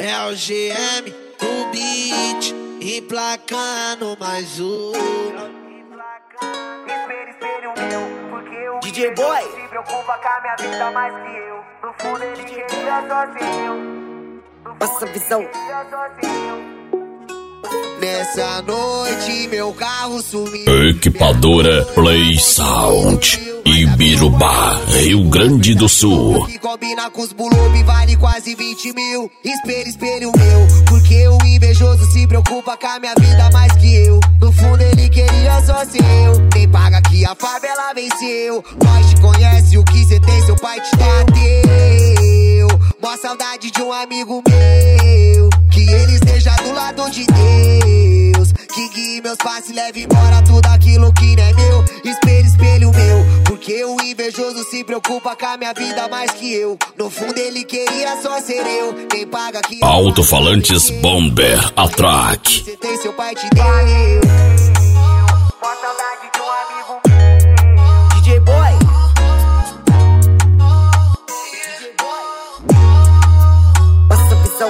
É o GM, o beat, emplacando mais um. Espelho meu, porque o DJ Boy se preocupa com a minha vida mais que eu. No fundo ele queria sozinho. Passa a visão. Nessa noite meu carro sumiu. Equipadora Play Sound, Ibirubá, Rio Grande do Sul. Que combina com os bulobi vale quase 20 mil. Espelho meu, porque o invejoso se preocupa com a minha vida mais que eu. No fundo ele queria só ser eu. Nem paga que a favela venceu. Nós te conhece, o que cê tem seu pai te bateu. Mó saudade de um amigo meu, que ele esteja do lado de Deus, que guie meus passos e leve embora tudo aquilo que não é meu. Espelho meu, porque o invejoso se preocupa com a minha vida mais que eu. No fundo ele queria só ser eu. Nem paga que Alto-falantes Bomber Atrack. você tem seu pai te deu. Mó saudade de um amigo meu. DJ Boy passa a visão.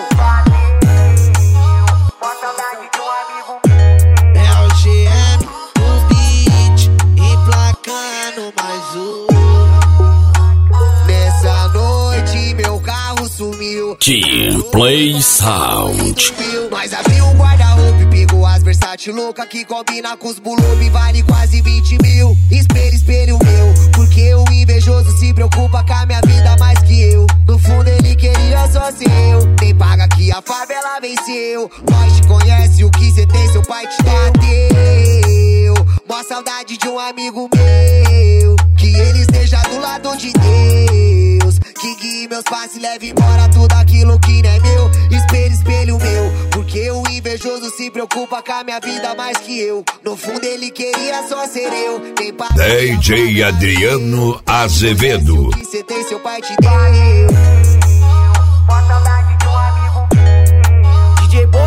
Mó saudade de um amigo meu. É o GM, o beat, emplacando mais um. Nessa noite meu carro sumiu. Team Play Sound. Nós abriu um guarda-roupa e pegou as versátil louca, que combina com os bulobi vale quase 20 mil. Espelho meu, porque o invejoso se preocupa com a minha vida mais que eu. No fundo ele queria só ser eu. Nem paga que a favela venceu. Nós te conhece, o que cê tem seu pai te bateu. Mó saudade de um amigo meu, que ele esteja do lado de Deus, que guie meus passos e leve embora tudo aquilo que não é meu. Espelho meu, porque o invejoso se preocupa com a minha vida mais que eu. No fundo ele queria só ser eu. Nem paga DJ Adriano Azevedo. o que cê tem seu pai te deu. Mó saudade de um amigo meu. DJ Boy